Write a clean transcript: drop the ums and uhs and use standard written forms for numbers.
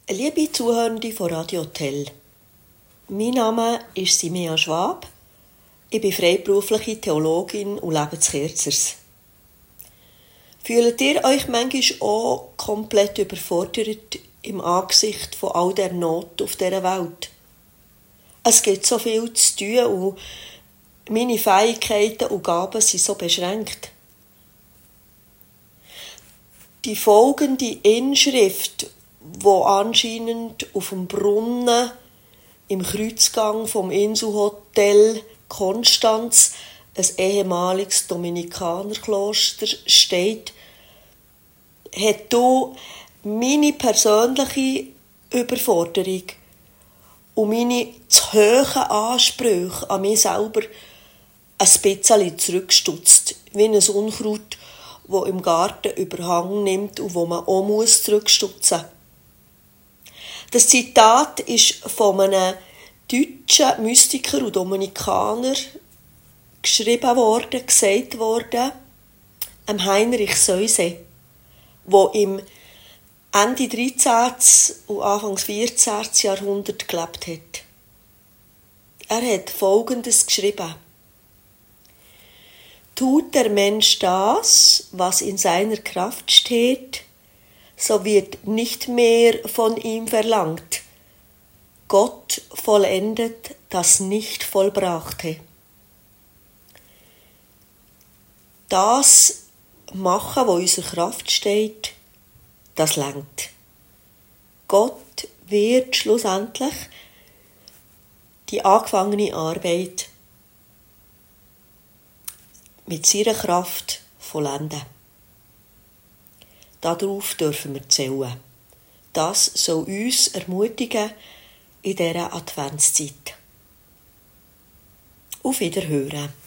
Liebe Zuhörende von Radio Tell, mein Name ist Simea Schwab. Ich bin freiberufliche Theologin und lebe in Kerzers. Fühlt ihr euch manchmal auch komplett überfordert im Angesicht von all der Not auf dieser Welt? Es gibt so viel zu tun und meine Fähigkeiten und Gaben sind so beschränkt. Die folgende Inschrift, wo anscheinend auf dem Brunnen im Kreuzgang vom Inselhotel Konstanz, ein ehemaliges Dominikanerkloster, steht, hat hier meine persönliche Überforderung und meine zu hohen Ansprüche an mich selber ein bisschen zurückgestutzt, wie ein Unkraut, das im Garten Überhang nimmt und wo man auch zurückstutzen muss. Das Zitat ist von einem deutschen Mystiker und Dominikaner geschrieben worden, gesagt worden, Heinrich Seuse, der im Ende 13. und Anfang 14. Jahrhundert gelebt hat. Er hat Folgendes geschrieben: Tut der Mensch das, was in seiner Kraft steht, so wird nicht mehr von ihm verlangt. Gott vollendet das nicht Vollbrachte. Das machen, was in unserer Kraft steht, das langt. Gott wird schlussendlich die angefangene Arbeit mit seiner Kraft vollenden. Darauf dürfen wir zählen. Das soll uns ermutigen in dieser Adventszeit. Auf Wiederhören.